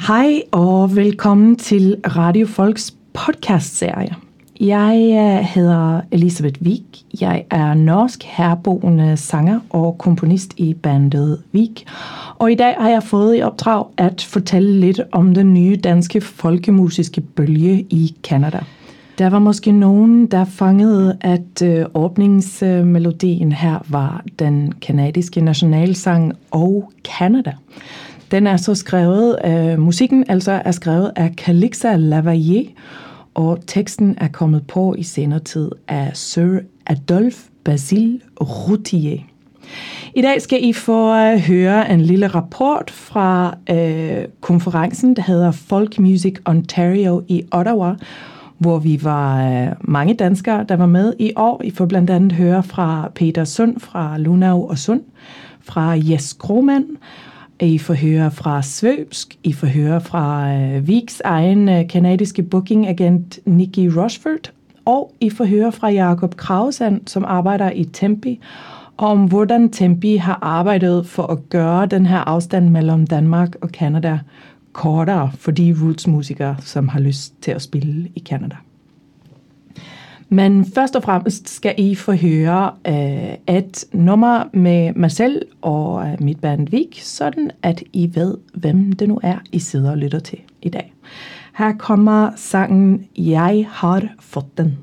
Hej og velkommen til Radio Folks podcastserie. Jeg hedder Elisabeth Wiik. Jeg er norsk herboende sanger og komponist i bandet Wiik. Og i dag har jeg fået i opdrag at fortælle lidt om den nye danske folkemusiske bølge i Canada. Der var måske nogen, der fangede, at åbningsmelodien her var den kanadiske nationalsang Og Canada. Den er så skrevet, musikken altså er skrevet af Calixa Lavallée, og teksten er kommet på i senere tid af Sir Adolphe Basile Routhier. I dag skal I få høre en lille rapport fra konferencen, der hedder Folk Music Ontario i Ottawa, hvor vi var mange danskere, der var med i år. I får blandt andet høre fra Peter Sund fra Lunau og Sund, fra Jes Grohmann, I får høre fra Svøbsk, I får høre fra Wiiks egen kanadiske bookingagent Nikki Rochford, og I får høre fra Jakob Krausand, som arbejder i Tempe, om hvordan Tempe har arbejdet for at gøre den her afstand mellem Danmark og Canada kortere for de rootsmusikere, som har lyst til at spille i Canada. Men først og fremmest skal I få høre et nummer med mig selv og mit band Wiik, sådan at I ved, hvem det nu er, I sidder og lytter til i dag. Her kommer sangen Jeg har fået den.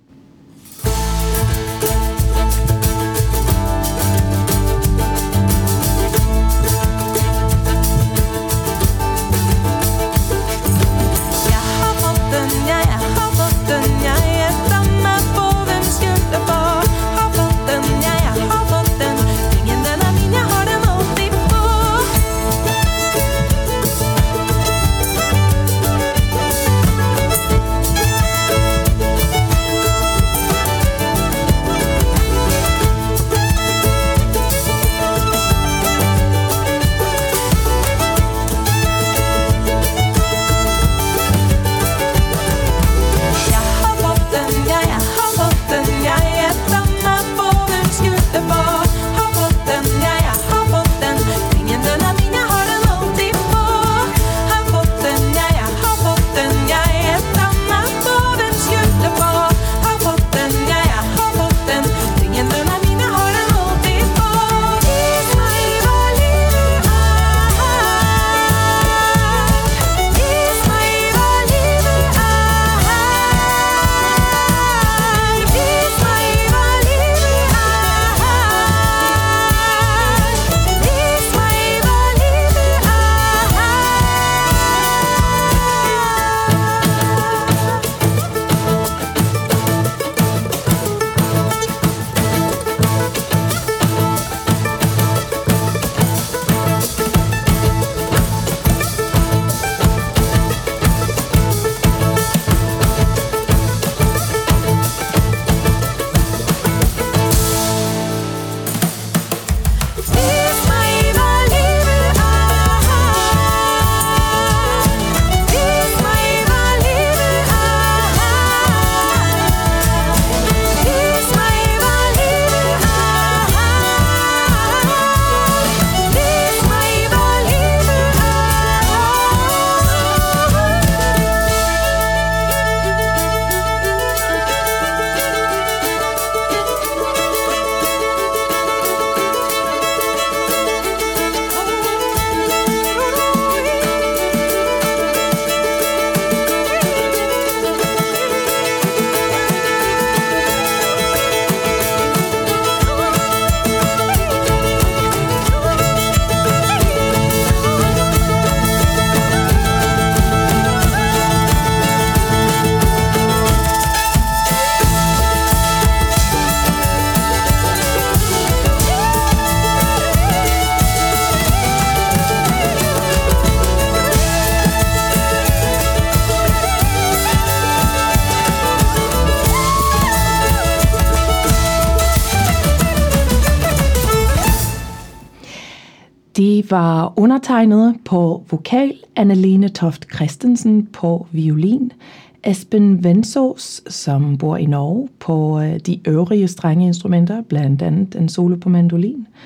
De var undertegnet på vokal, Anne-Lene Toft Christensen på violin, Esben Vensås, som bor i Norge, på de øvrige strengeinstrumenter, blandt andet en solo på mandolin,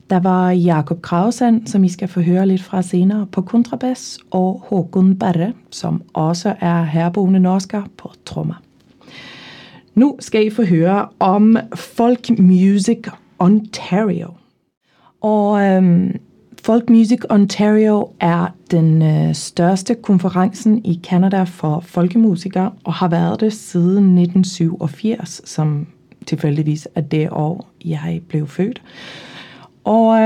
Der var Jakob Krausand, som I skal få høre lidt fra senere, på kontrabas, og Håkon Berre, som også er herboende norsker på trommer. Nu skal I få høre om Folk Music Ontario. Og Folk Music Ontario er den største konferencen i Canada for folkemusikere, og har været det siden 1987, som tilfældigvis er det år, jeg blev født. Og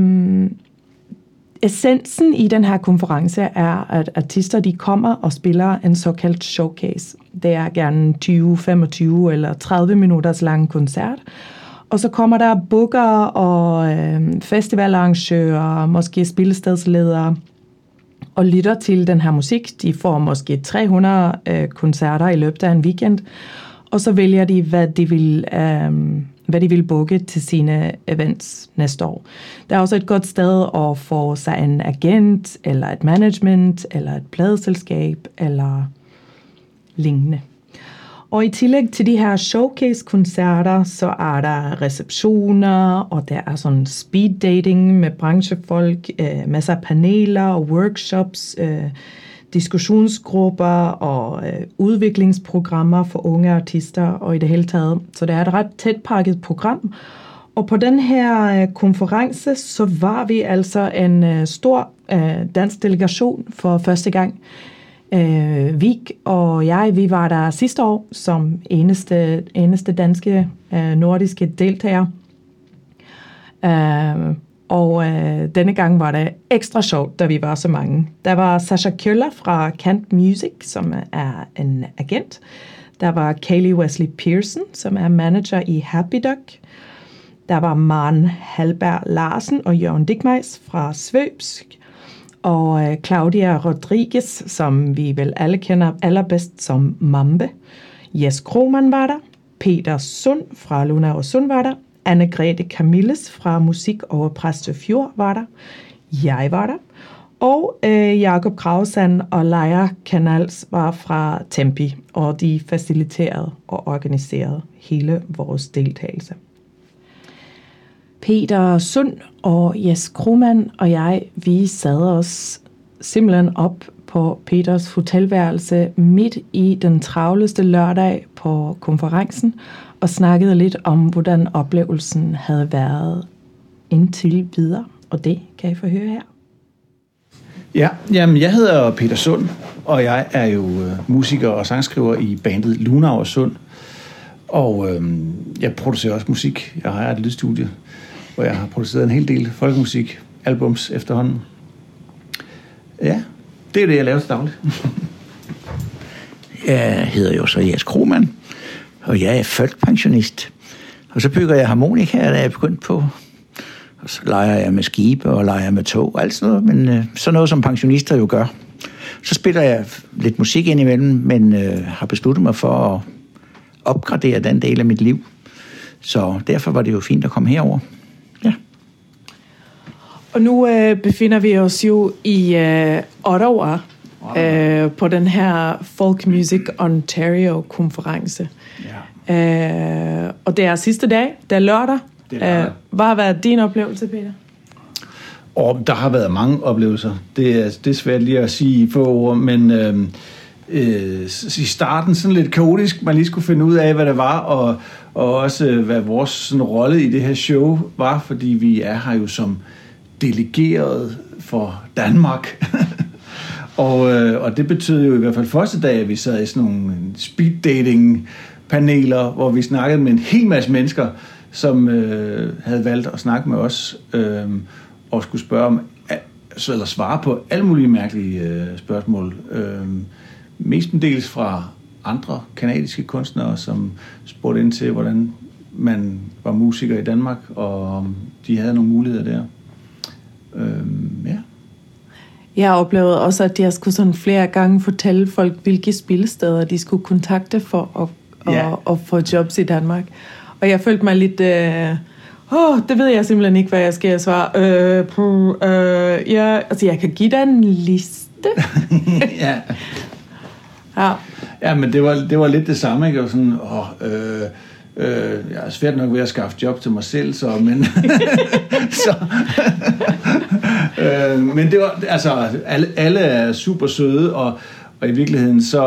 essensen i den her konference er, at artister de kommer og spiller en såkaldt showcase. Det er gerne 20, 25 eller 30 minutters lang koncert. Og så kommer der booker og festivalarrangører, måske spillestedsledere, og lytter til den her musik. De får måske 300 koncerter i løbet af en weekend, og så vælger de, hvad de vil booke til sine events næste år. Der er også et godt sted at få sig en agent, eller et management, eller et pladeselskab, eller lignende. Og i tillæg til de her showcase-koncerter, så er der receptioner, og der er sådan speed dating med branchefolk, masser af paneler og workshops, diskussionsgrupper og udviklingsprogrammer for unge artister og i det hele taget. Så det er et ret tæt pakket program. Og på den her konference, så var vi altså en stor dansk delegation for første gang. Vik og jeg, vi var der sidste år som eneste danske nordiske deltagere. Og denne gang var det ekstra sjovt, da vi var så mange. Der var Sasha Kjøller fra Kant Music, som er en agent. Der var Kaylee Wesley Pearson, som er manager i Happy Duck. Der var Maren Halberg Larsen og Jørgen Dickmeis fra Svøbsk. Og Claudia Rodriguez, som vi vel alle kender allerbedst som Mambe. Jes Krohmann var der. Peter Sund fra Luna og Sund var der. Anne-Grethe Camilles fra Musik over Præstøfjord var der. Jeg var der. Og Jakob Krausand og Leia Canals var fra Tempi, og de faciliterede og organiserede hele vores deltagelse. Peter Sund og Jes Krohmann og jeg, vi sad os simpelthen op på Peters hotelværelse midt i den travleste lørdag på konferencen og snakkede lidt om, hvordan oplevelsen havde været indtil videre. Og det kan I få høre her. Ja, jamen jeg hedder Peter Sund, og jeg er jo musiker og sangskriver i bandet Luna og Sund. Og jeg producerer også musik. Jeg har et lydstudie, hvor jeg har produceret en hel del folkemusik, albums efterhånden. Ja, det er det, jeg laver til dagligt. Jeg hedder jo så Jes Krohmann, og jeg er folkepensionist. Og så bygger jeg harmonika, der er jeg begyndt på. Og så leger jeg med skibe og leger med tog og alt sådan noget, men sådan noget, som pensionister jo gør. Så spiller jeg lidt musik indimellem, men har besluttet mig for at opgradere den del af mit liv. Så derfor var det jo fint at komme herover. Ja. Og nu befinder vi os jo i Ottawa på den her Folk Music Ontario-konference. Ja. Og det er sidste dag, det er lørdag. Hvad har været din oplevelse, Peter? Og der har været mange oplevelser. Det er svært lige at sige i få ord, men i starten sådan lidt kaotisk, man lige skulle finde ud af, hvad det var, og også hvad vores sådan, rolle i det her show var, fordi vi er her jo som delegeret for Danmark. og det betød jo i hvert fald første dag, at vi sad i sådan nogle speed dating paneler, hvor vi snakkede med en hel masse mennesker, som havde valgt at snakke med os og skulle spørge om, eller svare på alle mulige mærkelige spørgsmål. Mestendels fra andre kanadiske kunstnere, som spurgte ind til, hvordan man var musiker i Danmark, og om de havde nogle muligheder der. Ja. Jeg oplevede også, at jeg skulle sådan flere gange fortælle folk, hvilke spillesteder de skulle kontakte for at få jobs i Danmark. Og jeg følte mig lidt... det ved jeg simpelthen ikke, hvad jeg skal svare. Jeg kan give dig en liste. Ja, men det var lidt det samme, ikke? Og sådan, Jeg er svært nok ved at skaffe job til mig selv, så, men, men det var, altså, alle er super søde, og i virkeligheden, så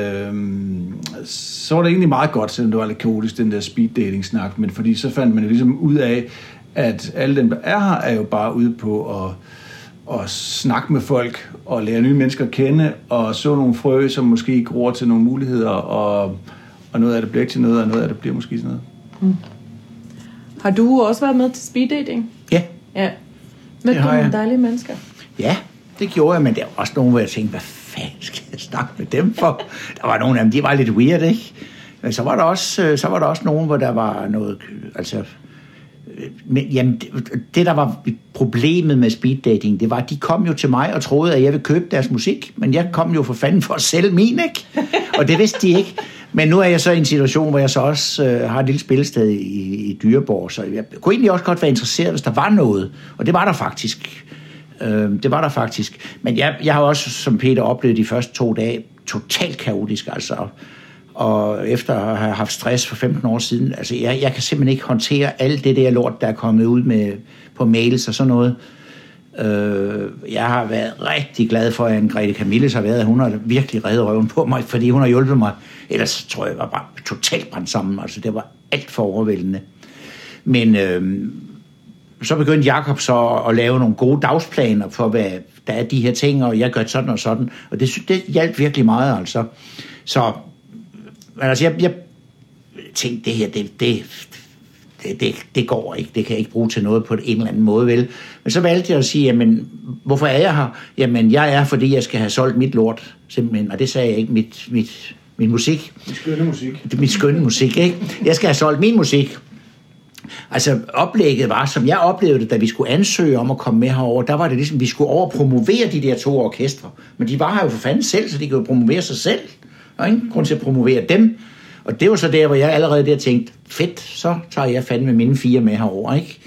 var det egentlig meget godt, selvom det var lidt kaotisk, den der speed dating snak, men fordi så fandt man jo ligesom ud af, at alle dem, der er her, er jo bare ude på at snakke med folk, og lære nye mennesker at kende, og så nogle frø, som måske gror til nogle muligheder, og noget af det bliver ikke til noget, og noget af det bliver måske til noget. Har du også været med til speed dating? Ja. Med nogle dejlige mennesker? Ja, det gjorde jeg, men der var også nogen, hvor jeg tænkte, hvad fanden skal jeg snakke med dem for? Der var nogle af dem, de var lidt weird, ikke? Men så var der også nogen, hvor der var noget, altså... Men, jamen, det der var problemet med speed dating, det var, at de kom jo til mig og troede, at jeg ville købe deres musik, men jeg kom jo for fanden for at sælge min, ikke? Og det vidste de ikke. Men nu er jeg så i en situation, hvor jeg så også har et lille spillested i Dyreborg, så jeg kunne egentlig også godt være interesseret, hvis der var noget. Og det var der faktisk. Men jeg har også, som Peter, oplevet de første 2 dage totalt kaotisk, altså. Og efter at have haft stress for 15 år siden, altså jeg kan simpelthen ikke håndtere alt det der lort, der er kommet ud med på mails og sådan noget. Jeg har været rigtig glad for, at Grete Camilles har været, hun har virkelig reddet røven på mig, fordi hun har hjulpet mig. Ellers tror jeg var bare totalt brændt sammen, altså det var alt for overvældende. Men så begyndte Jakob så at lave nogle gode dagsplaner for, hvad der er de her ting, og jeg gør sådan og sådan, og det hjalp virkelig meget, altså. Så men altså, jeg tænkte, det her, det går ikke. Det kan jeg ikke bruge til noget på en eller anden måde, vel? Men så valgte jeg at sige, jamen, hvorfor er jeg her? Jamen, jeg er, fordi jeg skal have solgt mit lort, simpelthen. Og det sagde jeg ikke, min musik. Min skønne musik, ikke? Jeg skal have solgt min musik. Altså, oplægget var, som jeg oplevede det, da vi skulle ansøge om at komme med herover, der var det ligesom, vi skulle over promovere de der 2 orkestre. Men de var her jo for fanden selv, så de kunne jo promovere sig selv. Der er ingen grund til at promovere dem. Og det var så der, hvor jeg allerede der tænkte, fedt, så tager jeg fandme mine 4 med herover, ikke?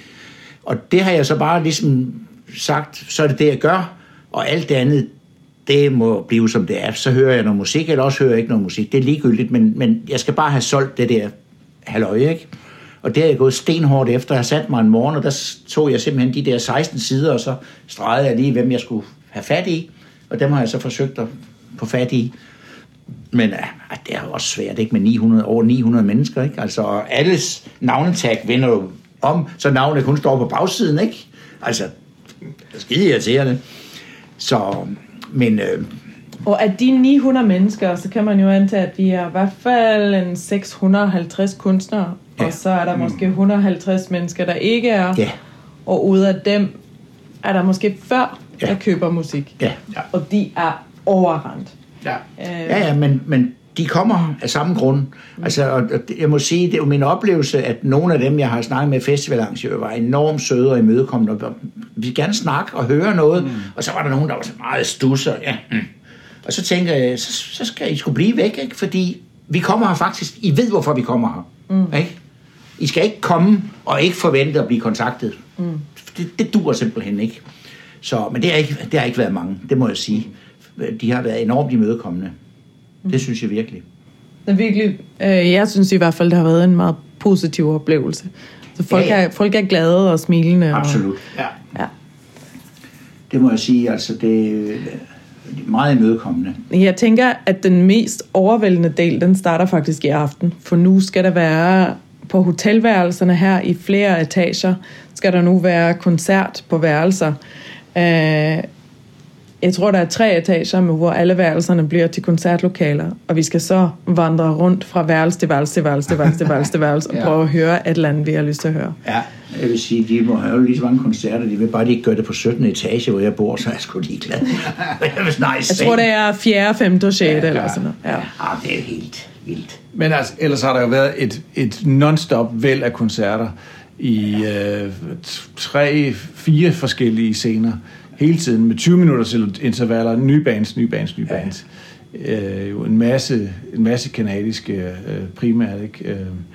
Og det har jeg så bare ligesom sagt, så er det det, jeg gør. Og alt det andet, det må blive som det er. Så hører jeg noget musik, eller også hører jeg ikke noget musik. Det er ligegyldigt, men jeg skal bare have solgt det der halløj, ikke? Og det har jeg gået stenhårdt efter. Jeg har sat mig en morgen, og der tog jeg simpelthen de der 16 sider, og så stregede jeg lige, hvem jeg skulle have fat i. Og dem har jeg så forsøgt at få fat i. Men det er jo også svært, ikke? Med over 900 mennesker, ikke? Altså, alles navnetag vender jo om, så navnet kun står på bagsiden, ikke? Altså, det er skide irriterende. Så, men... Og af de 900 mennesker, så kan man jo antage, at vi er i hvert fald en 650 kunstnere, ja. Og så er der måske 150 mennesker, der ikke er. Ja. Og ud af dem er der måske 40, der køber musik. Ja. Og de er overrendt. Ja, men de kommer af samme grund. Altså, og jeg må sige, det er jo min oplevelse, at nogle af dem, jeg har snakket med festivalarrangører, var enormt søde og imødekommende. Vi vil gerne snakke og høre noget. Og så var der nogen, der var så meget stusser. Ja. Og så tænker jeg, så skal I sgu blive væk, ikke? Fordi vi kommer her faktisk. I ved, hvorfor vi kommer her. Ikke? I skal ikke komme og ikke forvente at blive kontaktet. Det duer simpelthen ikke. Så, men det har ikke været mange, det må jeg sige. De har været enormt imødekommende. Det synes jeg virkelig. Det er virkelig, jeg synes i hvert fald, det har været en meget positiv oplevelse. Så folk er glade og smilende. Absolut, ja. Det må jeg sige, altså det er meget imødekommende. Jeg tænker, at den mest overvældende del, den starter faktisk i aften. For nu skal der være på hotelværelserne her i flere etager, skal der nu være koncert på værelser. Jeg tror, der er 3 etager, hvor alle værelserne bliver til koncertlokaler, og vi skal så vandre rundt fra værelse til værelse, og prøve at høre et eller andet, vi har lyst til at høre. Ja, jeg vil sige, de må have lige så mange koncerter, de vil bare ikke gøre det på 17. etage, hvor jeg bor, så er jeg sgu ligeglad. Jeg tror, det er 4., 5. og 6. eller sådan noget. Ja, det er helt vildt. Men altså, ellers har der jo været et non-stop væld af koncerter i 3-4 forskellige scener. Hele tiden med 20 minutters intervaller, nye bands. Jo en masse kanadiske primært, ikke?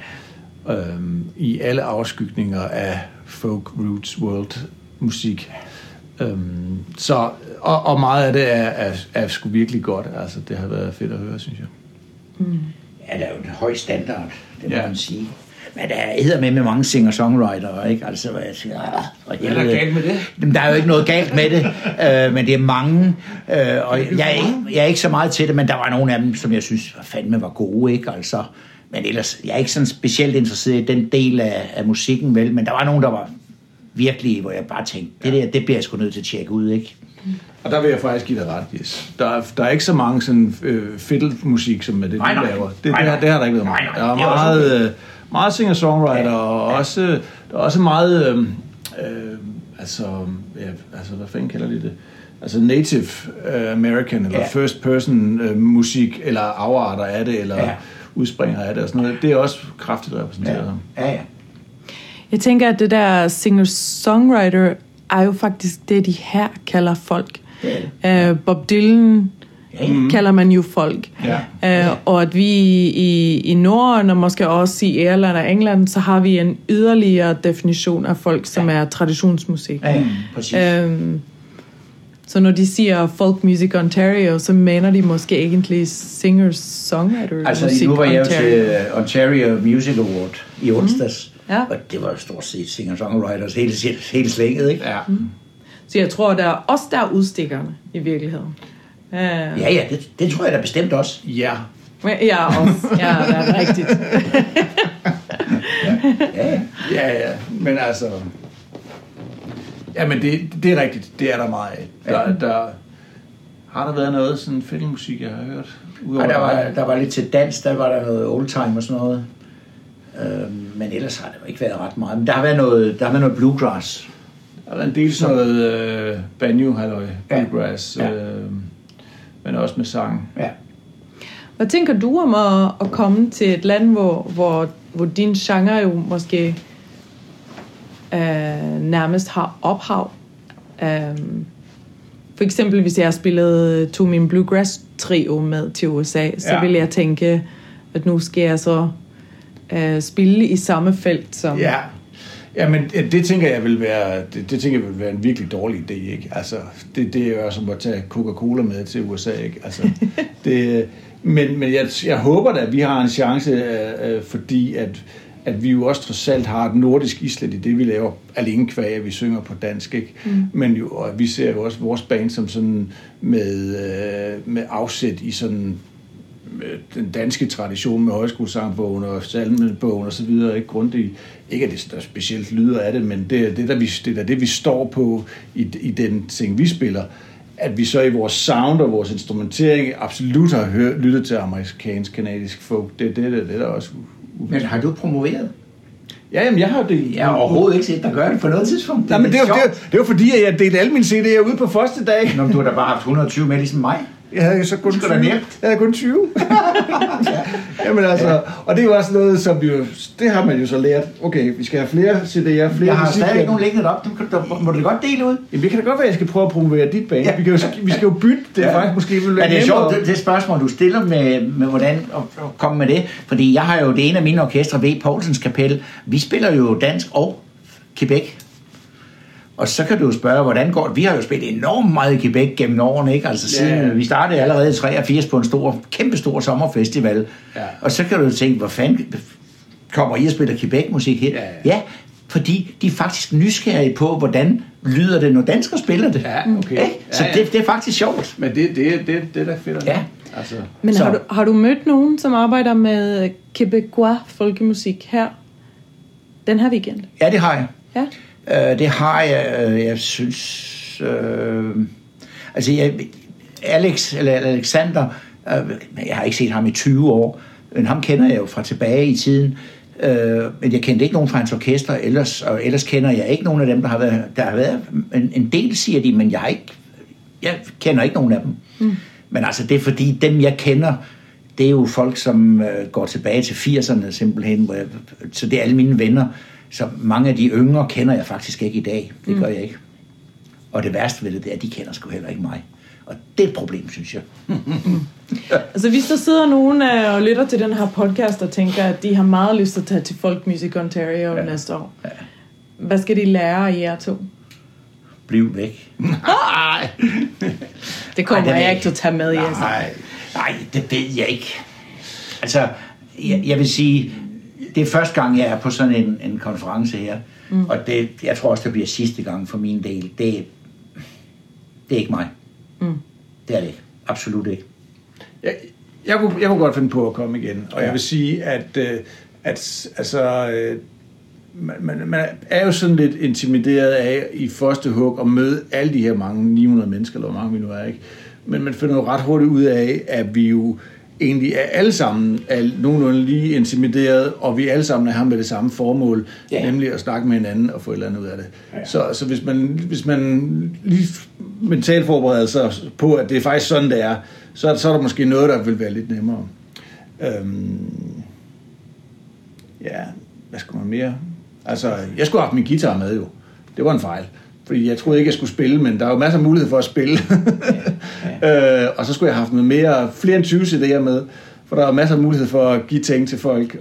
I alle afskygninger af folk, roots, world musik. Så, og meget af det er sgu virkelig godt. Altså, det har været fedt at høre, synes jeg. Ja, der er jo en høj standard, det må man sige. Men der hedder med mange singer-songwriter, ikke? Altså, hvad jeg siger, hvad er der galt med det? Jamen, der er jo ikke noget galt med det, men det er mange, og jeg er ikke så meget til det, men der var nogle af dem, som jeg synes fandme var gode, ikke? Altså, men ellers, jeg er ikke sådan specielt interesseret i den del af musikken, vel, men der var nogen, der var virkelig, hvor jeg bare tænkte, det bliver jeg sgu nødt til at tjekke ud, ikke? Og der vil jeg faktisk give dig ret, yes. Der er ikke så mange sådan fiddle-musik, som med det, du laver. Det har der ikke været meget. Der er meget singer-songwriter, og der er også meget, hvad fanden kalder de det? Altså native American, eller first person musik, eller afarter af det, eller udspringer af det, og sådan noget. Det er også kraftigt repræsenteret. Ja. Jeg tænker, at det der singer-songwriter er jo faktisk det, de her kalder folk. Bob Dylan kalder man jo folk. Og at vi i Norden, og måske også i Irland og England, så har vi en yderligere definition af folk, som er traditionsmusik. Så når de siger Folk Music Ontario, så mener de måske egentlig singers-songwriter. Altså nu var jeg jo til Ontario Music Award i onsdags. Og det var stort set singer-songwriters hele slænget, ikke? Ja. Så jeg tror, der er også der udstikkerne i virkeligheden. Ja, det tror jeg da bestemt også. Ja. Ja, også. Ja, det er rigtigt. Ja. Men altså... Ja, men det er rigtigt. Det er der meget af. Har der været noget sådan filmmusik, jeg har hørt? Der var lidt til dans, der var der noget oldtime og sådan noget. Men ellers har det jo ikke været ret meget. Men der har været noget bluegrass. Der har været en del sådan noget banjo-halløj, bluegrass, men også med sang. Ja. Hvad tænker du om at komme til et land, hvor din genre jo måske nærmest har ophav? For eksempel, hvis jeg tog min bluegrass-trio med til USA, så ville jeg tænke, at nu skal jeg så spille i samme felt som... Ja, men det tænker jeg vil være en virkelig dårlig idé, ikke? Altså, det er jo som at tage Coca-Cola med til USA, ikke? Altså, men jeg håber da, at vi har en chance, fordi at vi jo også trods alt har et nordisk islet i det, vi laver alene kvæg, at vi synger på dansk, ikke? Men jo, og vi ser jo også vores band som sådan med afsæt i sådan den danske tradition med højskolesangbogen og salmebogen og så videre, ikke grundigt. Ikke at det der specielt lyder af det, men det er det vi står på i den ting vi spiller, at vi så i vores sound og vores instrumentering absolut har lyttet til amerikansk, kanadisk folk. Det er også. Men har du promoveret? Ja, jamen jeg har det. Jeg har overhovedet ikke set dig gøre det på noget tidspunkt. Nej, men det er jo fordi, at jeg delte alle mine CD'er ude på første dag. Nå, du har da bare haft 120 med ligesom mig. Jeg havde så kun 20. Jeg havde kun 20. Jamen altså, og det er jo også noget, som det har man jo så lært. Okay, vi skal have flere CD'er, flere musik. Jeg har stadig nogle liggende op. Må du det godt dele ud? Jamen, det kan da godt være, at jeg skal prøve at promovere dit band. Ja. Vi skal jo bytte det faktisk måske. Men det er sjovt, det spørgsmål, du stiller med hvordan at komme med det. Fordi jeg har jo det ene af mine orkestre, V. Poulsens Kapel. Vi spiller jo dansk og Quebec. Og så kan du jo spørge, hvordan går det? Vi har jo spillet enormt meget i Quebec gennem årene, ikke? Altså siden vi startede allerede i 83 på en kæmpestor sommerfestival. Ja. Og så kan du jo tænke, hvor fanden kommer I og spiller Quebec-musik her? Ja, fordi de er faktisk nysgerrige på, hvordan lyder det, når danskere spiller det. Ja, okay. Så det er faktisk sjovt. Men det er da fedt. Ja. Altså. Men har du mødt nogen, som arbejder med quebecois folkemusik her den her weekend? Ja, det har jeg. Ja. Det har jeg synes... Alexander, jeg har ikke set ham i 20 år, men ham kender jeg jo fra tilbage i tiden, men jeg kendte ikke nogen fra hans orkester, ellers kender jeg ikke nogen af dem, der har været en del, siger de, men jeg kender ikke nogen af dem. Men altså, det er fordi, dem jeg kender, det er jo folk, som går tilbage til 80'erne simpelthen, så det er alle mine venner. Så mange af de yngre kender jeg faktisk ikke i dag. Det gør jeg ikke. Og det værste ved det er, at de kender sgu heller ikke mig. Og det er et problem, synes jeg. Altså hvis der sidder nogen og lytter til den her podcast og tænker, at de har meget lyst til at tage til Folk Music Ontario næste år. Ja. Hvad skal de lære af jer to? Bliv væk. Nej. Det kommer jeg ikke til at tage med i. Nej, det ved jeg ikke. Altså, jeg vil sige... det er første gang, jeg er på sådan en konference her. Og jeg tror også, det bliver sidste gang for min del. Det er ikke mig. Det er det ikke. Absolut ikke. Jeg kunne godt finde på at komme igen, og jeg vil sige, at man er jo sådan lidt intimideret af i første hug at møde alle de her mange 900 mennesker, eller hvor mange vi nu er, ikke? Men man finder jo ret hurtigt ud af, at vi jo egentlig er alle sammen nogenlunde lige intimideret, og vi alle sammen er her med det samme formål, nemlig at snakke med hinanden og få et eller andet ud af det. Ja. Så hvis man lige mentalt forbereder sig på, at det er faktisk sådan, det er, så er der måske noget, der vil være lidt nemmere. Hvad skulle man mere? Altså, jeg skulle have haft min guitar med jo. Det var en fejl. Fordi jeg troede ikke, jeg skulle spille, men der er jo masser af mulighed for at spille. Og så skulle jeg have haft noget flere end 20 CD'er med, for der er masser af mulighed for at give ting til folk,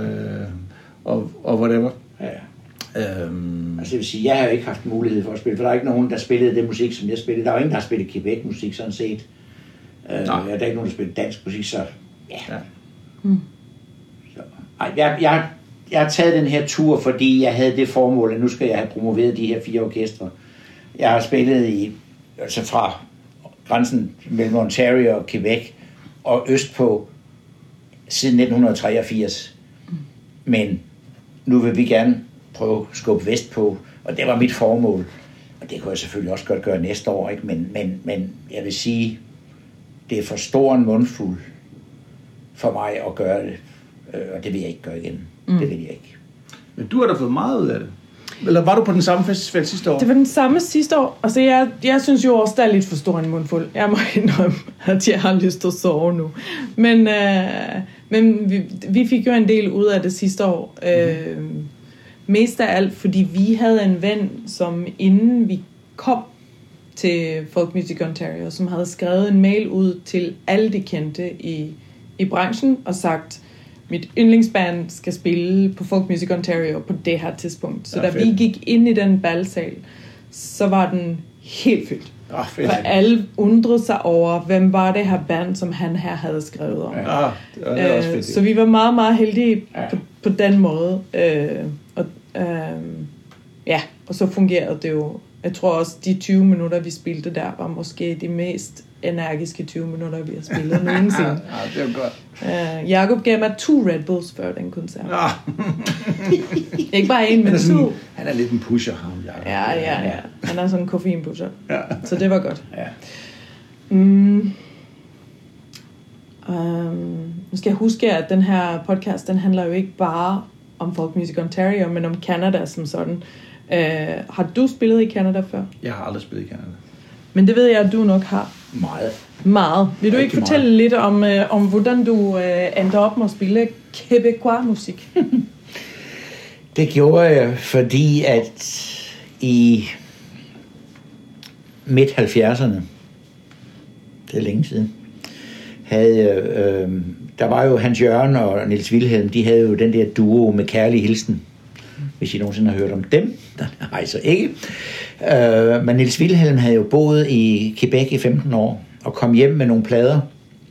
og whatever. Altså det vil sige, jeg har jo ikke haft mulighed for at spille, for der er ikke nogen, der spillede det musik, som jeg spillede. Der er jo ingen, der har spillet Quebec-musik, sådan set. Der er ikke nogen, der spiller dansk musik, så ja. Så, jeg har taget den her tur, fordi jeg havde det formål, at nu skal jeg have promoveret de her 4 orkestre. Jeg har spillet fra grænsen mellem Ontario og Quebec og østpå siden 1983. Men nu vil vi gerne prøve at skubbe vestpå, og det var mit formål. Og det kunne jeg selvfølgelig også godt gøre næste år, ikke? Men jeg vil sige, det er for stor en mundfuld for mig at gøre det, og det vil jeg ikke gøre igen. Det vil jeg ikke. Men du har da fået meget ud af det. Eller var du på den samme festival sidste år? Det var den samme sidste år. Altså, jeg synes jo også, der er lidt for stor en mundfuld. Jeg må indrømme, at jeg har lyst til at sove nu. Men vi fik jo en del ud af det sidste år. Mest af alt, fordi vi havde en ven, som inden vi kom til Folk Music Ontario, som havde skrevet en mail ud til alle de kendte i branchen og sagt, mit yndlingsband skal spille på Folk Music Ontario på det her tidspunkt. Så da vi gik ind i den balsal, så var den helt fyldt. For alle undrede sig over, hvem var det her band, som han her havde skrevet om. Det var også fedt. Så vi var meget, meget heldige på den måde. Og så fungerede det jo. Jeg tror også, de 20 minutter, vi spillede der, var måske de mest energiske 20 minutter, vi har spillet nogensinde. Det var godt. Jakob gav mig 2 Red Bulls før den koncert. Ikke bare en, men 2. Han er lidt en pusher, ham. Ja. Han er sådan en koffeinpusher. Ja. Så det var godt. Ja. Nu skal jeg huske, at den her podcast, den handler jo ikke bare om Folk Music Ontario, men om Canada som sådan. Har du spillet i Canada før? Jeg har aldrig spillet i Canada. Men det ved jeg, at du nok har. Meget. Vil du ikke fortælle lidt om hvordan du endte op med at spille Quebecois musik? Det gjorde jeg, fordi at i midt-70'erne, det er længe siden, der var jo Hans Jørgen og Niels Wilhelm, de havde jo den der duo med Kærlig Hilsen. Hvis I nogensinde har hørt om dem. Nej, så ikke. Men Niels Wilhelm havde jo boet i Quebec i 15 år, og kom hjem med nogle plader.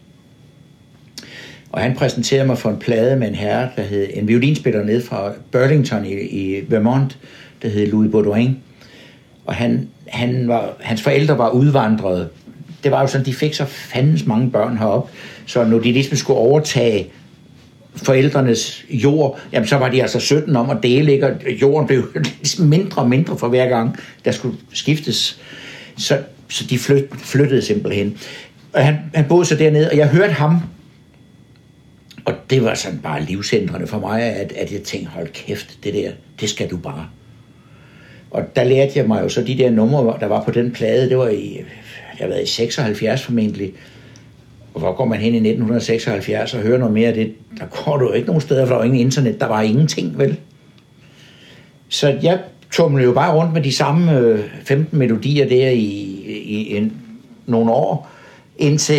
Og han præsenterede mig for en plade med en herre, der hed en violinspiller ned fra Burlington i Vermont, der hed Louis Baudouin. Og hans forældre var udvandrede. Det var jo sådan, de fik så fandens mange børn heroppe, så når de ligesom skulle overtage forældrenes jord, jamen så var de altså 17 om at dele, ikke? Og jorden blev mindre og mindre for hver gang, der skulle skiftes. Så de flyttede simpelthen. Og han boede så dernede, og jeg hørte ham, og det var sådan bare livsændrende for mig, at jeg tænkte, hold kæft, det skal du bare. Og der lærte jeg mig jo så de der numre, der var på den plade, det var jeg har været i 76 formentlig. Og hvor går man hen i 1976 og hører noget mere af det? Der går du jo ikke nogen steder, for der var ingen internet, der var ingenting, vel? Så jeg tumlede jo bare rundt med de samme 15 melodier der i nogle år, indtil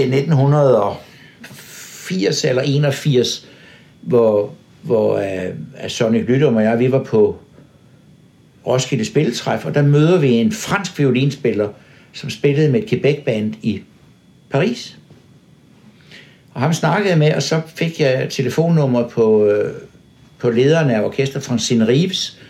1980 eller 81, hvor Sonny Lydum og jeg, vi var på Roskilde Spilletræf, og der møder vi en fransk violinspiller, som spillede med et Quebec-band i Paris. Og ham snakkede jeg med, og så fik jeg telefonnummer på på lederen af orkester, Francine Rives,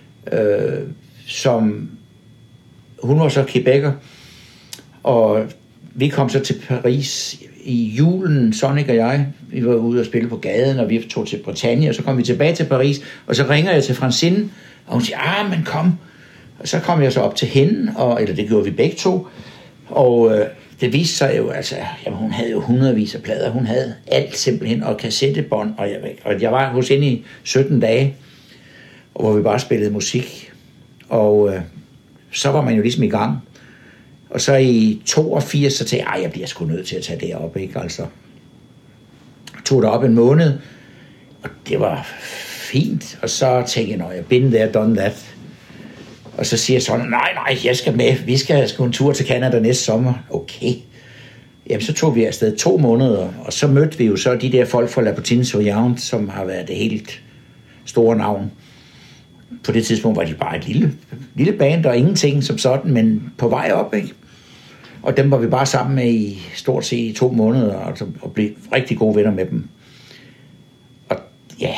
som hun var så Quebecer, og vi kom så til Paris i julen, Sonic og jeg. Vi var ude og spille på gaden, og vi tog til Bretagne, og så kom vi tilbage til Paris, og så ringer jeg til Francine, og hun siger, men kom. Og så kom jeg så op til hende, eller det gjorde vi begge to, og det viste sig jo, altså, jamen, hun havde jo hundredvis af plader, hun havde alt simpelthen, og kassettebånd, og jeg var hos hende i 17 dage, hvor vi bare spillede musik, og så var man jo ligesom i gang. Og så i 82, så tænkte jeg bliver sgu nødt til at tage det op, ikke? Altså, tog det op en måned, og det var fint. Og så tænkte jeg, jeg been there, done that. Og så siger jeg sådan, nej, jeg skal med. Vi skal sgu en tur til Canada næste sommer. Okay. Jamen, så tog vi afsted 2 måneder, og så mødte vi jo så de der folk fra La Poutine Souriante, som har været det helt store navn. På det tidspunkt var de bare et lille band, og ingenting som sådan, men på vej op, ikke? Og dem var vi bare sammen med i stort set i 2 måneder, og blev rigtig gode venner med dem. Og ja,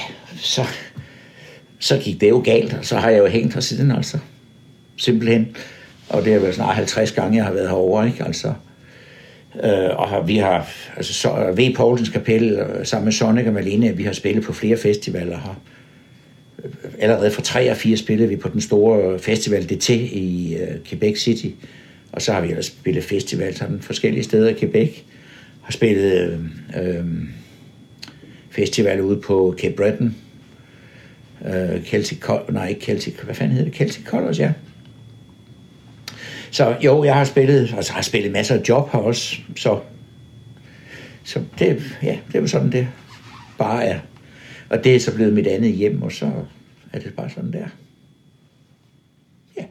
så gik det jo galt, og så har jeg jo hængt her siden, altså. Simpelthen. Og det er vel snart 50 gange, jeg har været herovre, ikke? Altså. Og vi har, altså så V. Poulsens Kapel, sammen med Sonic og Malene, vi har spillet på flere festivaler her. Allerede fra 83 spillede vi på den store festival DT i Quebec City, og så har vi ellers spillet festival sådan forskellige steder i Quebec. Har spillet festival ude på Cape Breton, Celtic Colors, ja. Så jo, jeg har spillet, altså har spillet masser af job her også, så det, ja, det er jo sådan det bare er. Og det er så blevet mit andet hjem, og så er det bare sådan der. Ja.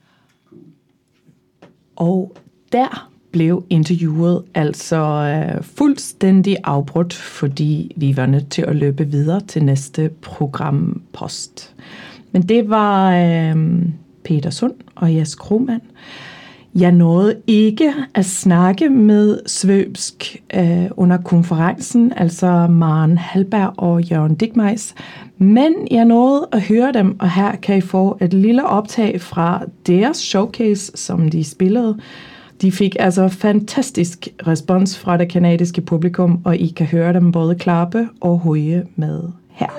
Og der blev interviewet altså fuldstændig afbrudt, fordi vi var nødt til at løbe videre til næste programpost. Men det var Peter Sund og Jes Kromann. Jeg nåede ikke at snakke med Svøbsk under konferencen, altså Maren Hallberg og Jørgen Digmeis, men jeg nåede at høre dem, og her kan I få et lille optag fra deres showcase, som de spillede. De fik altså fantastisk respons fra det kanadiske publikum, og I kan høre dem både klappe og hoje med her.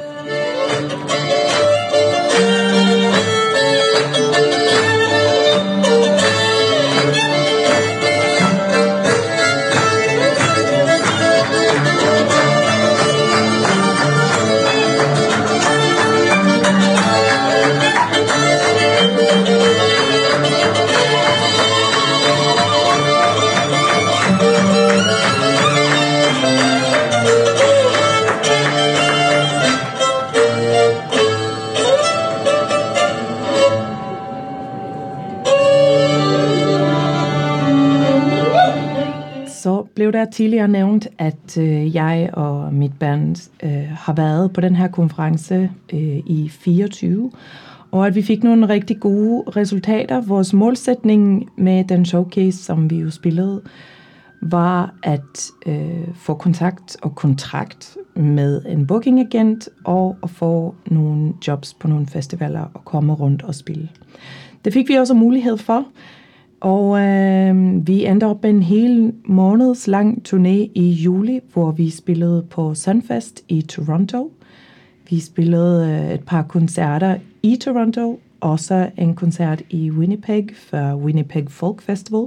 Blev der tidligere nævnt, at jeg og mit band har været på den her konference i 24, og at vi fik nogle rigtig gode resultater. Vores målsætning med den showcase, som vi jo spillede, var at få kontakt og kontrakt med en bookingagent og at få nogle jobs på nogle festivaler og komme rundt og spille. Det fik vi også mulighed for. Og vi endte op med en hel måneds lang turné i juli, hvor vi spillede på Sunfest i Toronto. Vi spillede et par koncerter i Toronto, også en koncert i Winnipeg for Winnipeg Folk Festival.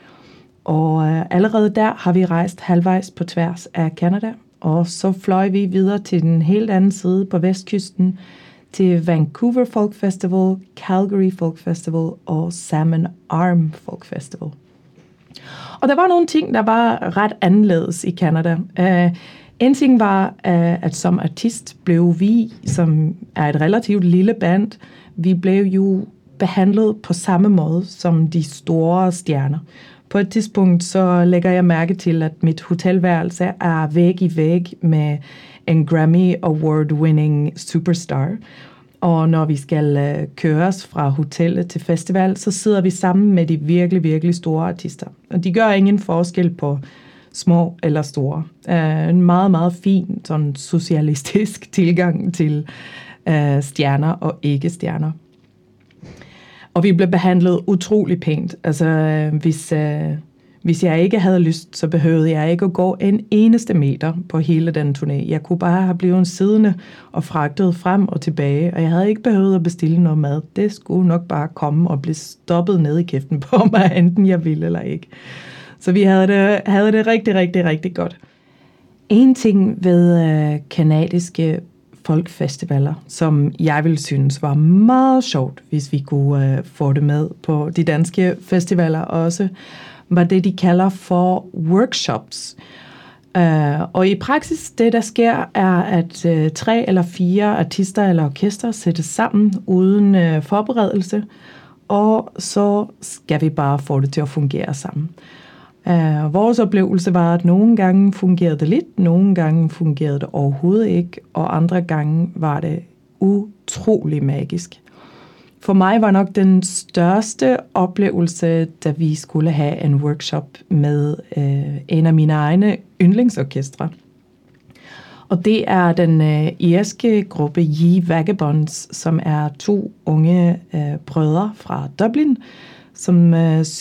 Og allerede der har vi rejst halvvejs på tværs af Canada, og så fløj vi videre til den helt anden side på vestkysten, til Vancouver Folk Festival, Calgary Folk Festival og Salmon Arm Folk Festival. Og der var nogle ting, der var ret anderledes i Canada. En ting var, at som artist blev vi, som er et relativt lille band, vi blev jo behandlet på samme måde som de store stjerner. På et tidspunkt så lægger jeg mærke til, at mit hotelværelse er væg i væg med en Grammy Award-winning superstar. Og når vi skal køres fra hotellet til festival, så sidder vi sammen med de virkelig, virkelig store artister. Og de gør ingen forskel på små eller store. En meget, meget fin sådan socialistisk tilgang til stjerner og ikke-stjerner. Og vi blev behandlet utrolig pænt. Altså, hvis jeg ikke havde lyst, så behøvede jeg ikke at gå en eneste meter på hele den turné. Jeg kunne bare have blevet siddende og fragtet frem og tilbage, og jeg havde ikke behøvet at bestille noget mad. Det skulle nok bare komme og blive stoppet ned i kæften på mig, enten jeg ville eller ikke. Så vi havde det rigtig, rigtig, rigtig godt. En ting ved kanadiske folkfestivaler, som jeg ville synes var meget sjovt, hvis vi kunne få det med på de danske festivaler også, var det, de kalder for workshops. Og i praksis, det der sker, er, at 3 eller 4 artister eller orkester sættes sammen uden forberedelse, og så skal vi bare få det til at fungere sammen. Vores oplevelse var, at nogle gange fungerede det lidt, nogle gange fungerede det overhovedet ikke, og andre gange var det utrolig magisk. For mig var nok den største oplevelse, da vi skulle have en workshop med en af mine egne yndlingsorkestre. Og det er den irske gruppe Ye Vagabonds, som er 2 unge brødre fra Dublin, som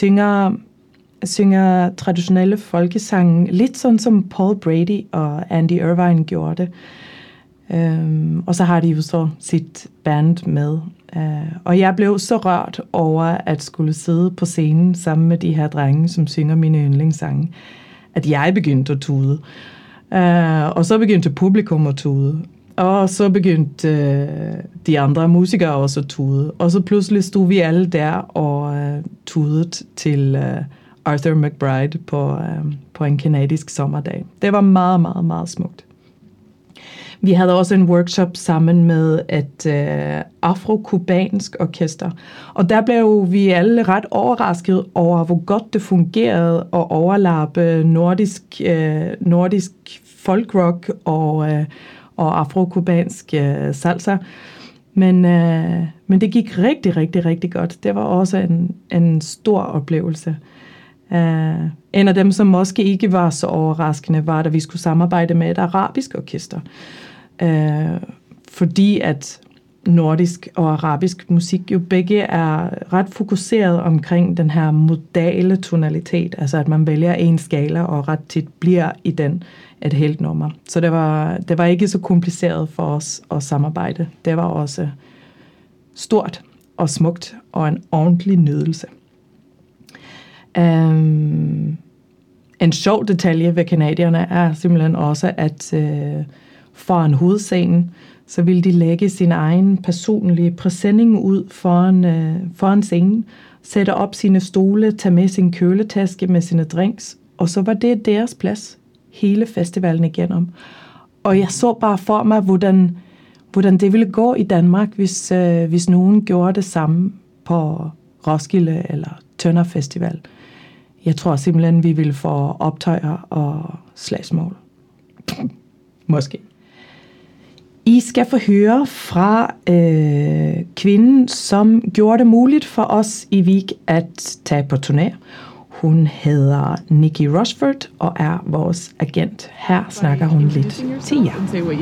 synger traditionelle folkesange, lidt sådan som Paul Brady og Andy Irvine gjorde det. Og så har de jo så sit band med. Og jeg blev så rørt over at skulle sidde på scenen sammen med de her drenge, som synger mine yndlingssange, at jeg begyndte at tude. Og så begyndte publikum at tude. Og så begyndte de andre musikere også at tude. Og så pludselig stod vi alle der og tudede til Arthur McBride på en kanadisk sommerdag. Det var meget, meget, meget smukt. Vi havde også en workshop sammen med et afro-kubansk orkester, og der blev vi alle ret overrasket over, hvor godt det fungerede at overlappe nordisk folkrock og afro-kubansk salsa. Men det gik rigtig, rigtig, rigtig godt. Det var også en stor oplevelse. En af dem, som måske ikke var så overraskende, var, da vi skulle samarbejde med et arabisk orkester. Fordi at nordisk og arabisk musik jo begge er ret fokuseret omkring den her modale tonalitet, altså at man vælger en skala og ret tit bliver i den et helt nummer. Så det var ikke så kompliceret for os at samarbejde. Det var også stort og smukt og en ordentlig nydelse. En sjov detalje ved kanadierne er simpelthen også, at foran hovedscenen, så ville de lægge sin egen personlige præsending ud foran scenen, sætte op sine stole, tage med sin køletaske med sine drinks, og så var det deres plads hele festivalen igennem. Og jeg så bare for mig, hvordan det ville gå i Danmark, hvis nogen gjorde det samme på Roskilde eller Tønder Festival. Jeg tror simpelthen, vi ville få optøjer og slagsmål. Måske. I skal få høre fra kvinden, som gjorde det muligt for os i Vik at tage på turné. Hun hedder Nikki Rushford og er vores agent. Her snakker hun lidt til jer.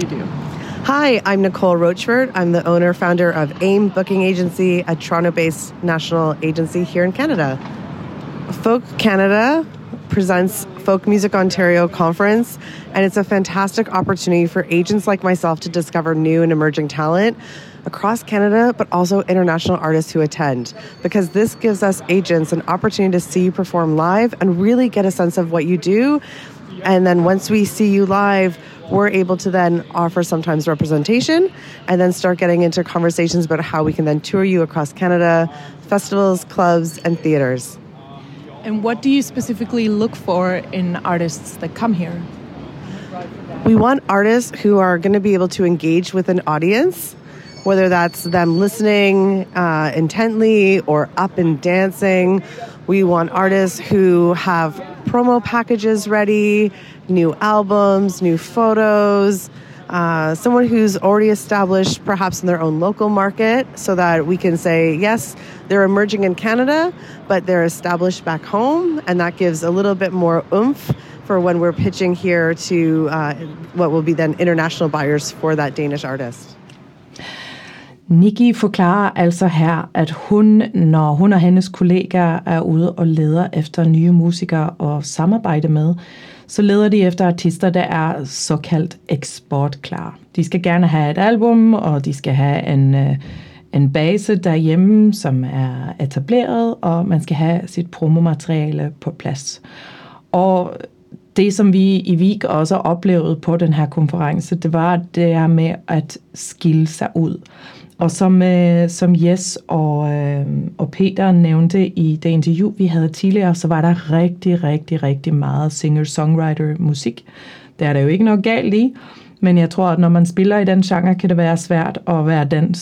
Hi, I'm Nicole Rochford. I'm the owner-founder of AIM Booking Agency, a Toronto-based national agency here in Canada. Folk Canada presents Folk Music Ontario Conference, and it's a fantastic opportunity for agents like myself to discover new and emerging talent across Canada, but also international artists who attend, because this gives us agents an opportunity to see you perform live and really get a sense of what you do. And then once we see you live, we're able to then offer sometimes representation and then start getting into conversations about how we can then tour you across Canada, festivals, clubs, and theaters. And what do you specifically look for in artists that come here? We want artists who are going to be able to engage with an audience, whether that's them listening intently or up and dancing. We want artists who have promo packages ready, new albums, new photos, someone who's already established perhaps in their own local market so that we can say, yes, they're emerging in Canada, but they're established back home, and that gives a little bit more oomph for when we're pitching here to what will be then international buyers for that Danish artist? Nikki forklarer altså her, at når hun og hendes kollegaer er ude og leder efter nye musikere og samarbejde med, så leder de efter artister, der er såkaldt eksportklar. De skal gerne have et album, og de skal have en base derhjemme, som er etableret, og man skal have sit promomateriale på plads. Og det, som vi i Vik også oplevede på den her konference, det var det her med at skille sig ud. Og som Jes og Peter nævnte i det interview, vi havde tidligere, så var der rigtig meget singer-songwriter-musik. Det er der jo ikke noget galt i, men jeg tror, at når man spiller i den genre, kan det være svært at være den,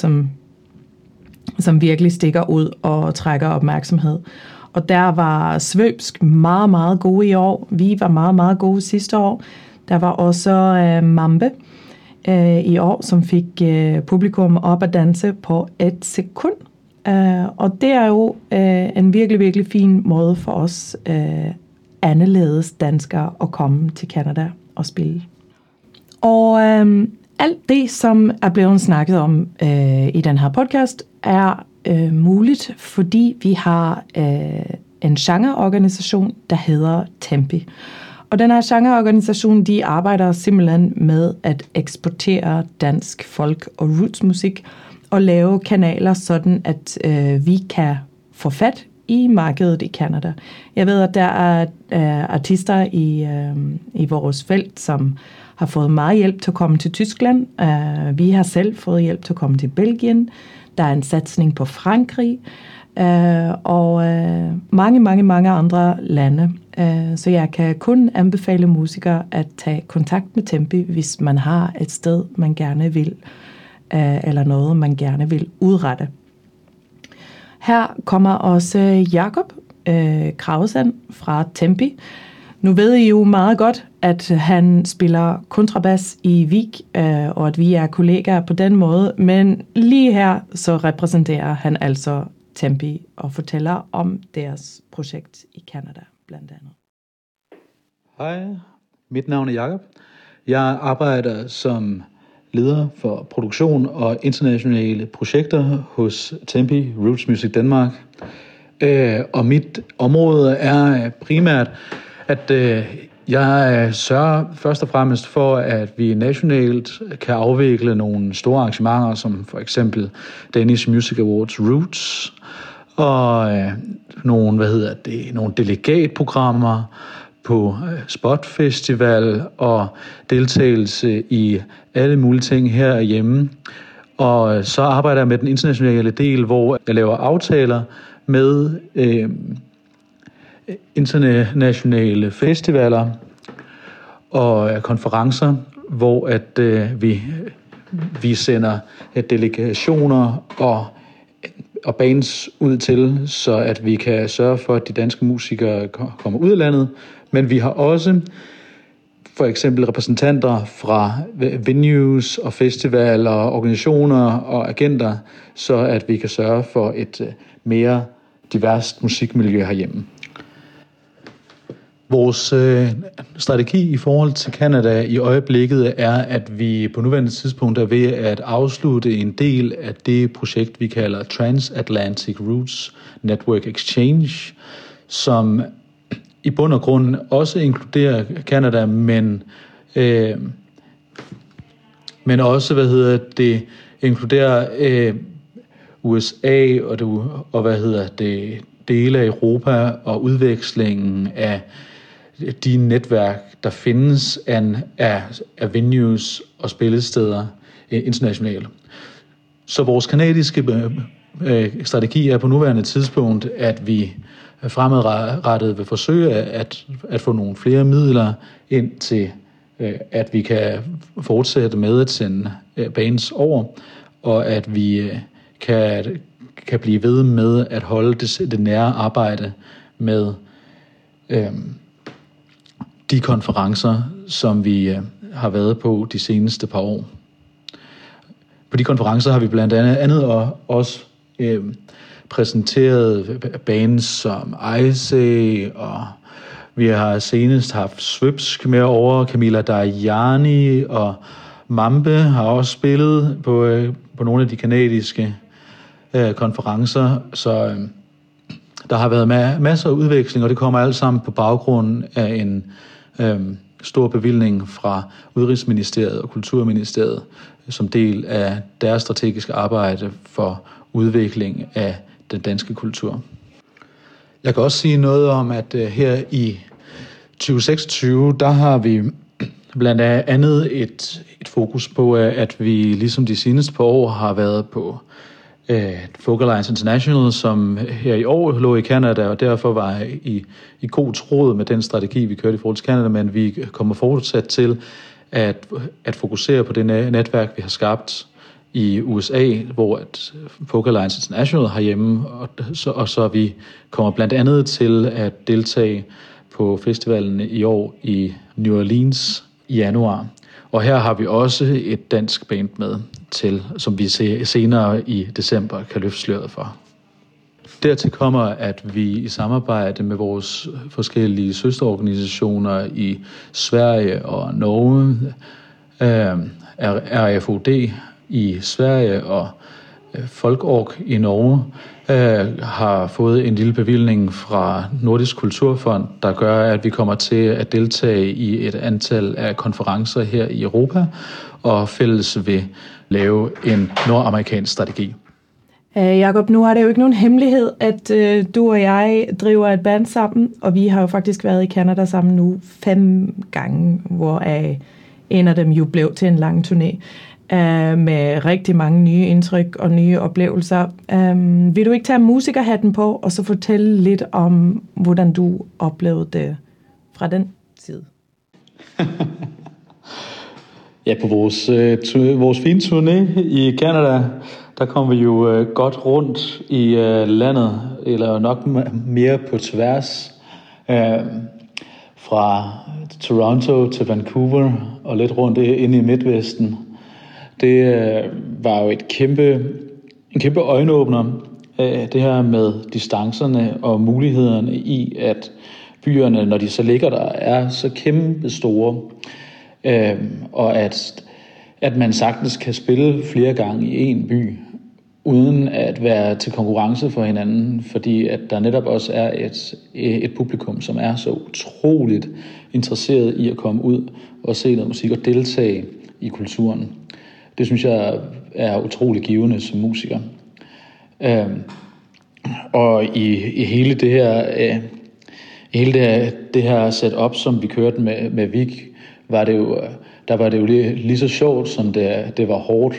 som virkelig stikker ud og trækker opmærksomhed. Og der var Svøbsk meget gode i år. Vi var meget gode sidste år. Der var også Mambe i år, som fik publikum op at danse på 1 sekund. Og det er jo en virkelig fin måde for os anderledes danskere at komme til Canada og spille. Og alt det, som er blevet snakket om i den her podcast, er muligt, fordi vi har en genreorganisation, der hedder Tempi. Og den her genreorganisation, de arbejder simpelthen med at eksportere dansk folk- og rootsmusik og lave kanaler, sådan at vi kan få fat i markedet i Canada. Jeg ved, at der er artister i vores felt, som har fået meget hjælp til at komme til Tyskland. Vi har selv fået hjælp til at komme til Belgien. Der er en satsning på Frankrig. Og mange andre lande. Så jeg kan kun anbefale musikere at tage kontakt med Tempi, hvis man har et sted, man gerne vil, eller noget, man gerne vil udrette. Her kommer også Jakob Krausen fra Tempi. Nu ved I jo meget godt, at han spiller kontrabas i Vik, og at vi er kollegaer på den måde, men lige her så repræsenterer han altså Tempi og fortæller om deres projekt i Canada, blandt andet. Hej, mit navn er Jakob. Jeg arbejder som leder for produktion og internationale projekter hos Tempi Roots Music Danmark. Og mit område er primært, at jeg sørger først og fremmest for, at vi nationalt kan afvikle nogle store arrangementer, som for eksempel Danish Music Awards Roots, og nogle delegatprogrammer på Spot Festival og deltagelse i alle mulige ting herhjemme. Og så arbejder jeg med den internationale del, hvor jeg laver aftaler med internationale festivaler og konferencer, hvor at vi sender delegationer og bands ud til, så at vi kan sørge for, at de danske musikere kommer ud af landet. Men vi har også for eksempel repræsentanter fra venues og festivaler, organisationer og agenter, så at vi kan sørge for et mere diverst musikmiljø herhjemme. Vores strategi i forhold til Canada i øjeblikket er, at vi på nuværende tidspunkt er ved at afslutte en del af det projekt, vi kalder Transatlantic Roots Network Exchange, som i bund og grund også inkluderer Canada, men også inkluderer USA og dele af Europa og udvekslingen af de netværk, der findes af venues og spillesteder internationalt. Så vores kanadiske strategi er på nuværende tidspunkt, at vi fremadrettet vil forsøge at få nogle flere midler ind til, at vi kan fortsætte med at sende bands over, og at vi kan blive ved med at holde det nære arbejde med de konferencer, som vi har været på de seneste par år. På de konferencer har vi blandt andet også præsenteret bands som Ice og Vi har senest haft Svøbsk med over, Camilla Dajani og Mambe har også spillet på nogle af de kanadiske konferencer, så der har været masser af udveksling, og det kommer alt sammen på baggrund af en stor bevilling fra Udenrigsministeriet og Kulturministeriet som del af deres strategiske arbejde for udvikling af den danske kultur. Jeg kan også sige noget om, at her i 2026, der har vi blandt andet et fokus på, at vi ligesom de seneste par år har været på Folk Alliance International, som her i år lå i Canada, og derfor var i god tråd med den strategi, vi kørte i forhold til Canada, men vi kommer fortsat til at fokusere på det netværk, vi har skabt i USA, hvor at Folk Alliance International herhjemme, og så vi kommer blandt andet til at deltage på festivalen i år i New Orleans i januar. Og her har vi også et dansk band med til, som vi senere i december kan løfte sløret for. Dertil kommer, at vi i samarbejde med vores forskellige søsterorganisationer i Sverige og Norge, RFOD i Sverige og Folkorg i Norge, har fået en lille bevilling fra Nordisk Kulturfond, der gør, at vi kommer til at deltage i et antal af konferencer her i Europa, og fælles vil lave en nordamerikansk strategi. Jakob, nu er det jo ikke nogen hemmelighed, at du og jeg driver et band sammen, og vi har jo faktisk været i Canada sammen nu 5 gange, hvor en af dem jo blev til en lang turné med rigtig mange nye indtryk og nye oplevelser. Vil du ikke tage musikerhatten på, og så fortælle lidt om, hvordan du oplevede det fra den side? Ja, på vores fine turné i Canada, der kom vi jo godt rundt i landet, eller nok mere på tværs, fra Toronto til Vancouver og lidt rundt ind i Midtvesten. Det var jo en kæmpe øjenåbner, det her med distancerne og mulighederne i, at byerne, når de så ligger der, er så kæmpe store, og at man sagtens kan spille flere gange i en by, uden at være til konkurrence for hinanden, fordi at der netop også er et publikum, som er så utroligt interesseret i at komme ud og se noget musik og deltage i kulturen. Det synes jeg er utroligt givende som musiker. Og i hele det her setup, som vi kørte med Vik, var det jo lige så sjovt, som det var hårdt.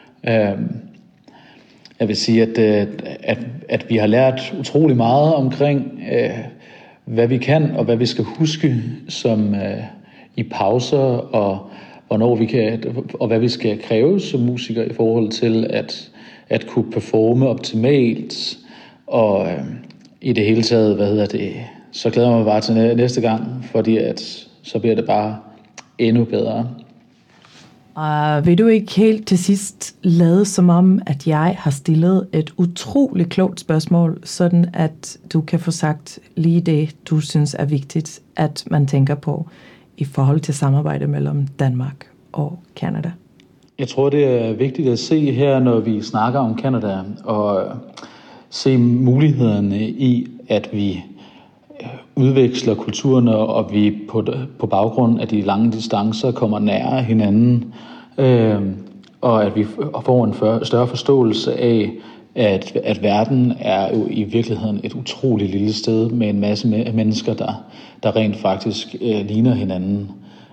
Jeg vil sige, at vi har lært utrolig meget omkring, hvad vi kan og hvad vi skal huske som i pauser, og hvornår vi kan, og hvad vi skal kræve som musikere i forhold til at kunne performe optimalt, og i det hele taget, så glæder jeg mig bare til næste gang, fordi at så bliver det bare endnu bedre. Vil du ikke helt til sidst lade som om, at jeg har stillet et utroligt klogt spørgsmål, sådan at du kan få sagt lige det, du synes er vigtigt, at man tænker på i forhold til samarbejde mellem Danmark og Canada? Jeg tror, det er vigtigt at se her, når vi snakker om Canada, og se mulighederne i, at vi udveksler kulturerne, og vi på baggrund af de lange distancer kommer nærmere hinanden, og at vi får en større forståelse af, at verden er jo i virkeligheden et utroligt lille sted med en masse mennesker, der rent faktisk ligner hinanden.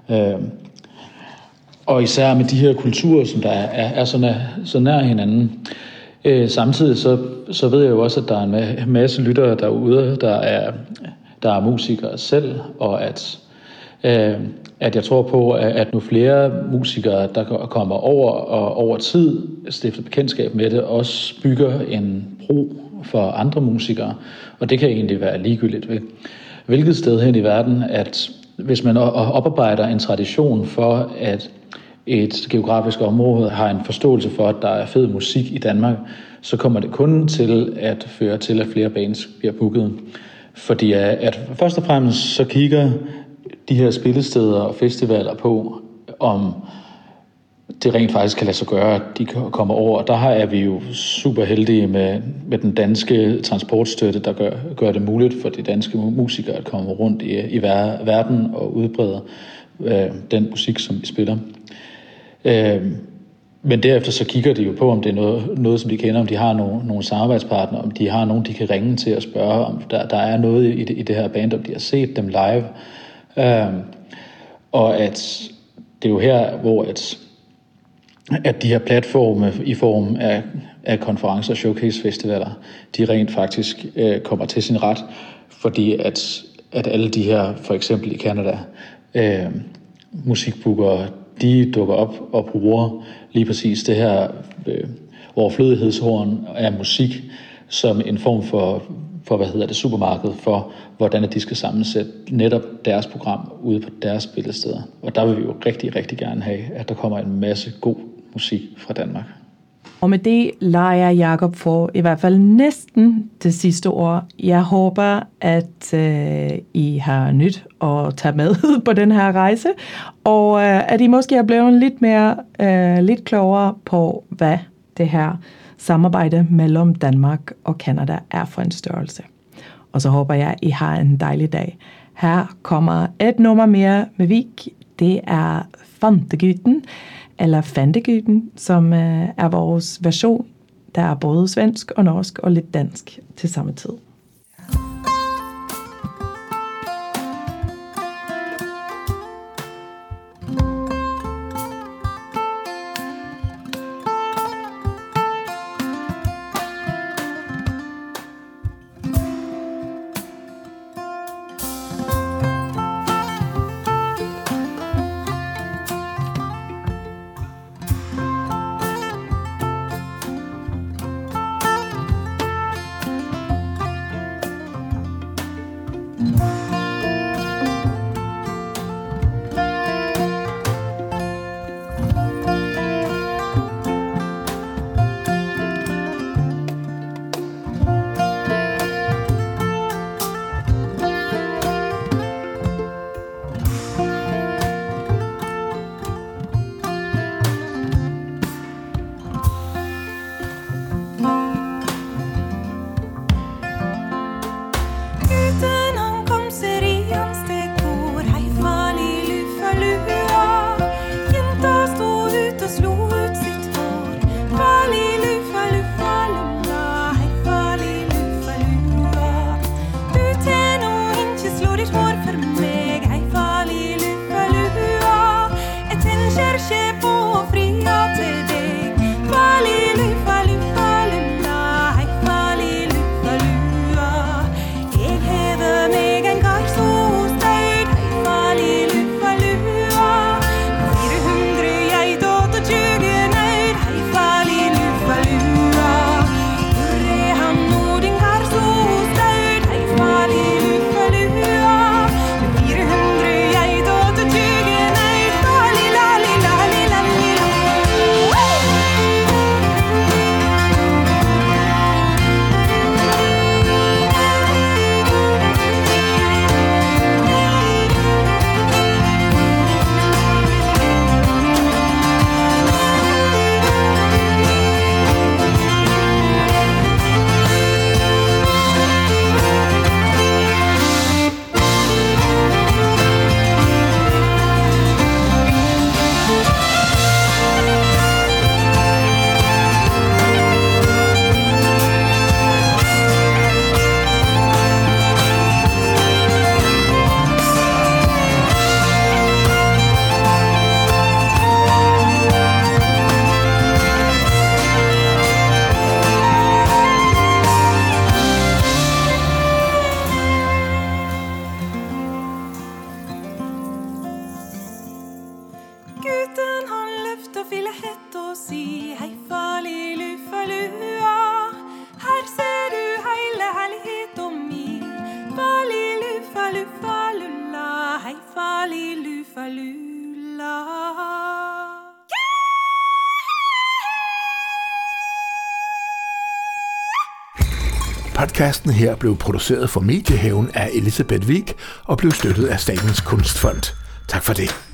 Og især med de her kulturer, som der er så nær hinanden. Samtidig så ved jeg jo også, at der er en masse lyttere derude, der er musikere selv, og at jeg tror på, at nu flere musikere, der kommer over tid, stifter bekendtskab med det, også bygger en bro for andre musikere. Og det kan egentlig være ligegyldigt ved hvilket sted hen i verden, at hvis man oparbejder en tradition for, at et geografisk område har en forståelse for, at der er fed musik i Danmark, så kommer det kun til at føre til, at flere bands bliver booket. Fordi at først og fremmest så kigger de her spillesteder og festivaler på, om det rent faktisk kan lade sig gøre, at de kommer over. Der er vi jo super heldige med den danske transportstøtte, der gør det muligt for de danske musikere at komme rundt i verden og udbrede den musik, som vi spiller. Men derefter så kigger de jo på, om det er noget som de kender, om de har nogle samarbejdspartnere, om de har nogen, de kan ringe til og spørge, om der er noget i det her band, om de har set dem live. Og at det er jo her, hvor at de her platforme i form af konferencer og showcase-festivaler, de rent faktisk kommer til sin ret, fordi at alle de her, for eksempel i Canada, musikbookere, de dukker op og bruger lige præcis det her overflødighedshorn af musik som en form for supermarked for, hvordan de skal sammensætte netop deres program ude på deres spillesteder. Og der vil vi jo rigtig, rigtig gerne have, at der kommer en masse god musik fra Danmark. Og med det lader jeg Jakob for i hvert fald næsten det sidste ord. Jeg håber, at I har nyt at tage med på den her rejse, og at I måske er blevet lidt klogere på, hvad det her samarbejde mellem Danmark og Canada er for en størrelse. Og så håber jeg, at I har en dejlig dag. Her kommer et nummer mere med Vik. Det er Fantegutten, eller Fantegutten, som er vores version. Der er både svensk og norsk og lidt dansk til samme tid. Podcasten her blev produceret for Mediehaven af Elisabeth Wig og blev støttet af Statens Kunstfond. Tak for det.